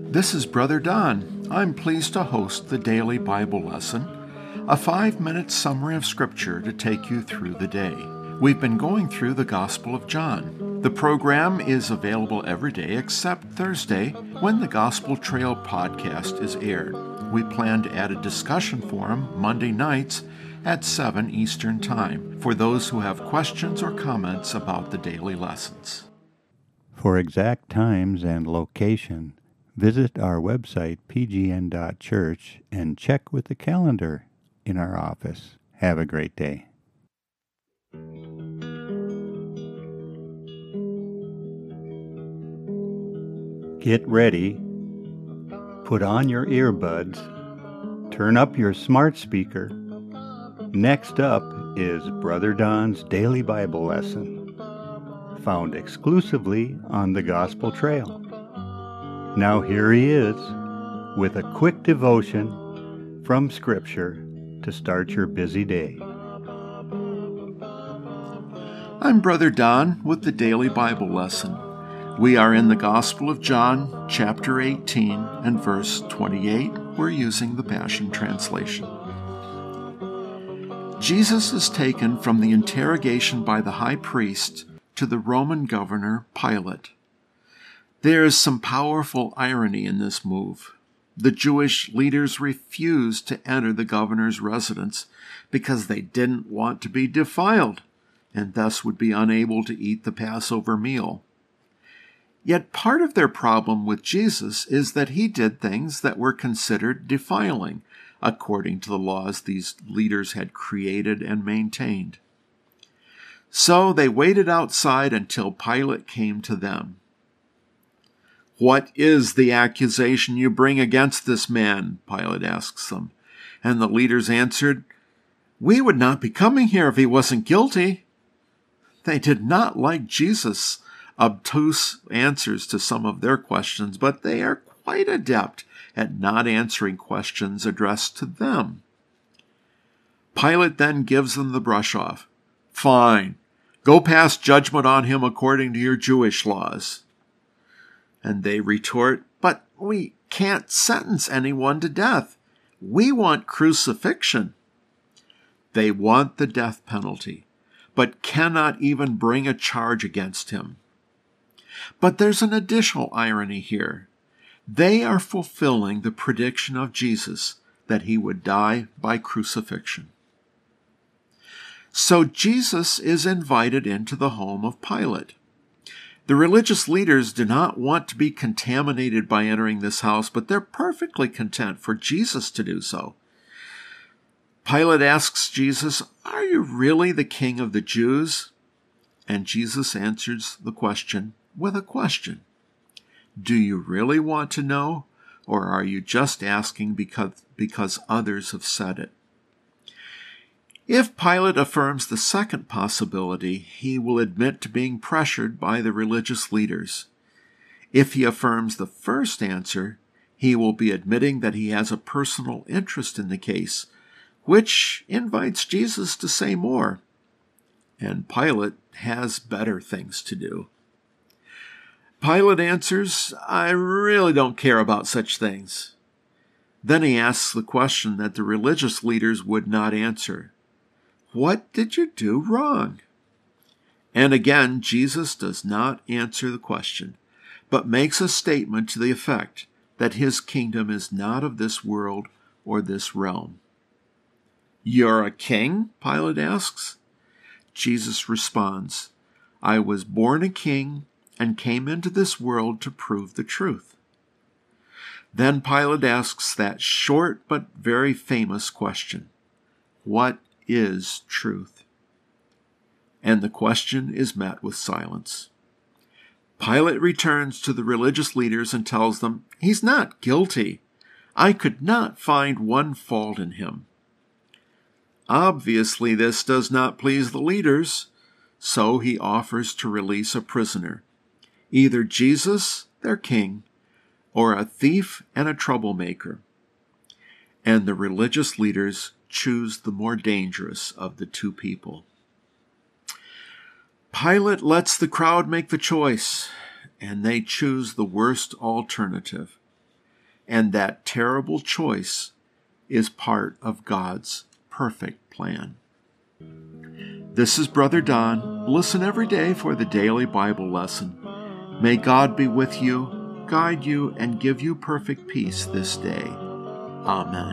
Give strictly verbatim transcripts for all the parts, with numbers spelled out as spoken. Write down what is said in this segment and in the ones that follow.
This is Brother Don. I'm pleased to host the Daily Bible Lesson, a five-minute summary of Scripture to take you through the day. We've been going through the Gospel of John. The program is available every day except Thursday, when the Gospel Trail podcast is aired. We plan to add a discussion forum Monday nights at seven Eastern Time for those who have questions or comments about the daily lessons. For exact times and location, visit our website p g n dot church and check with the calendar in our office. Have a great day. Get ready, put on your earbuds, turn up your smart speaker. Next up is Brother Don's Daily Bible Lesson, found exclusively on the Gospel Trail. Now here he is, with a quick devotion from Scripture to start your busy day. I'm Brother Don with the Daily Bible Lesson. We are in the Gospel of John, chapter eighteen and verse twenty-eight. We're using the Passion Translation. Jesus is taken from the interrogation by the high priest to the Roman governor Pilate. There is some powerful irony in this move. The Jewish leaders refused to enter the governor's residence because they didn't want to be defiled, and thus would be unable to eat the Passover meal. Yet part of their problem with Jesus is that he did things that were considered defiling, according to the laws these leaders had created and maintained. So they waited outside until Pilate came to them. "What is the accusation you bring against this man?" Pilate asks them. And the leaders answered, "We would not be coming here if he wasn't guilty." They did not like Jesus' obtuse answers to some of their questions, but they are quite adept at not answering questions addressed to them. Pilate then gives them the brush off. "Fine. Go pass judgment on him according to your Jewish laws." And they retort, "But we can't sentence anyone to death. We want crucifixion." They want the death penalty, but cannot even bring a charge against him. But there's an additional irony here. They are fulfilling the prediction of Jesus that he would die by crucifixion. So Jesus is invited into the home of Pilate. The religious leaders do not want to be contaminated by entering this house, but they're perfectly content for Jesus to do so. Pilate asks Jesus, "Are you really the king of the Jews?" And Jesus answers the question with a question. Do you really want to know, or are you just asking because, because others have said it? If Pilate affirms the second possibility, he will admit to being pressured by the religious leaders. If he affirms the first answer, he will be admitting that he has a personal interest in the case, which invites Jesus to say more. And Pilate has better things to do. Pilate answers, "I really don't care about such things." Then he asks the question that the religious leaders would not answer. "What did you do wrong?" And again, Jesus does not answer the question, but makes a statement to the effect that his kingdom is not of this world or this realm. "You're a king?" Pilate asks. Jesus responds, "I was born a king and came into this world to prove the truth." Then Pilate asks that short but very famous question, "What is truth?" And the question is met with silence. Pilate returns to the religious leaders and tells them, "He's not guilty. I could not find one fault in him." Obviously, this does not please the leaders, so he offers to release a prisoner, either Jesus, their king, or a thief and a troublemaker. And the religious leaders choose the more dangerous of the two people. Pilate lets the crowd make the choice, and they choose the worst alternative. and that terrible choice is part of God's perfect plan. This is Brother Don. Listen every day for the daily Bible lesson. May God be with you, guide you, and give you perfect peace this day. Amen.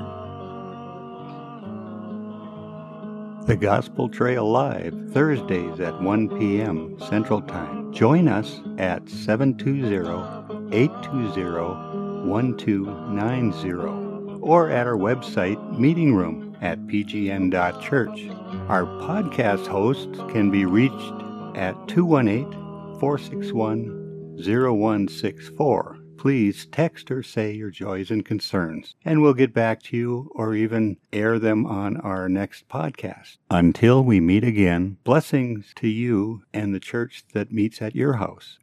The Gospel Trail Live, Thursdays at one p.m. Central Time. Join us at seven two zero, eight two zero, one two nine zero or at our website, Meeting Room at p g n dot church. Our podcast hosts can be reached at two one eight, four six one, zero one six four. Please text or say your joys and concerns, and we'll get back to you or even air them on our next podcast. Until we meet again, blessings to you and the church that meets at your house.